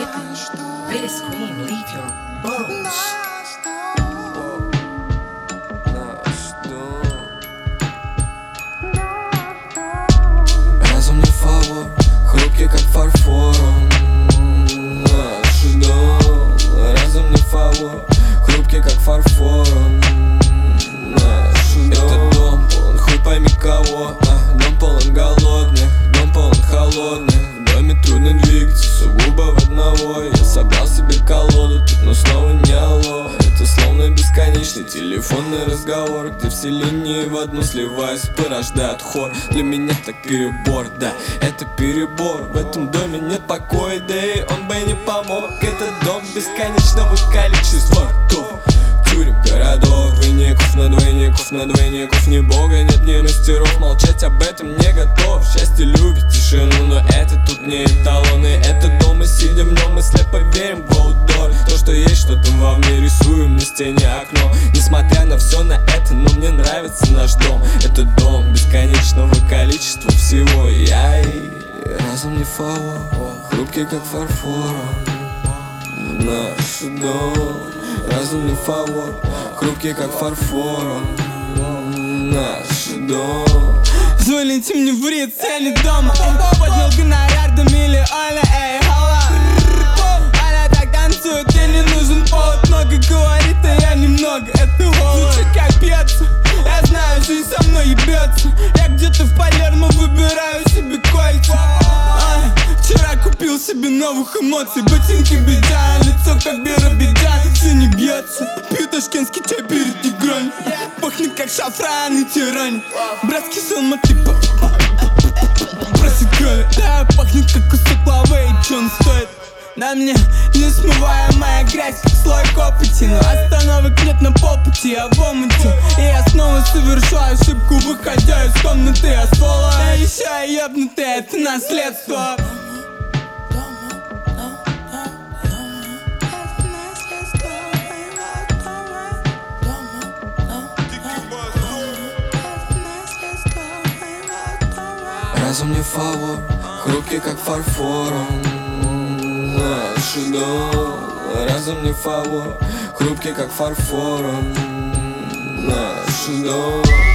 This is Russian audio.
Let the scream leave your bones. Разум не фавор, хрупкий как фарфором. Наш дом. Разум не фавор, хрупкий как фарфором. Наш дом. Этот дом полон хуй пойми кого. Дом полон голодных, дом полон холодных. В доме трудно двигаться, сугубо в одного. Я собрал себе колоду, тут но снова не алло. Это словно бесконечный телефонный разговор, где все линии в одну сливаясь порождают хор. Для меня так перебор, да, это перебор. В этом доме нет покоя, да и он бы не помог. Это дом бесконечного количества ртов, тюрем, городов, двойников на двойников на двойников. Ни бога нет, ни мастеров, молчать об этом не готов. Счастье любит тишину, но это тут не эталоны. Это дом, и сидя в нем, мы слепо верим в аутдор. То, что есть, что там вовне, рисуем на стене окно. Несмотря на все на это, но мне нравится наш дом. Это дом бесконечного количества всего. Разум не фавор, хрупкий как фарфором. Наш дом. Разум не фавор, хрупкий как фарфором. Наш дом. Звоните мне в Риц, я не дома. Поднял гонорар до миллиона, эй, хала. Она так танцует, ей не нужен повод. Много говорит, а я немного, это голод. Звучит как пьется, я знаю, жизнь со мной ебется. Я где-то в Палермо выбираю себе кольца. Вчера купил себе новых эмоций. Ботинки бедя, лицо как Биробиджан. Все не бьется, пью ташкентский чай перед игрой. Пахнет как шафран и тирань. Братский сон, типа просит крови. Да, пахнет как кусок лавы, и чё он стоит? На мне несмываемая грязь, как слой копоти. Но остановок нет на попути, я в омуте. И я снова совершу ошибку, выходя из комнаты. А ствола, а еще я ебнутый, это наследство. Разум не фавор, хрупкий как фарфором. Наш дом. Разум не фавор, хрупкий как фарфором. Наш дом.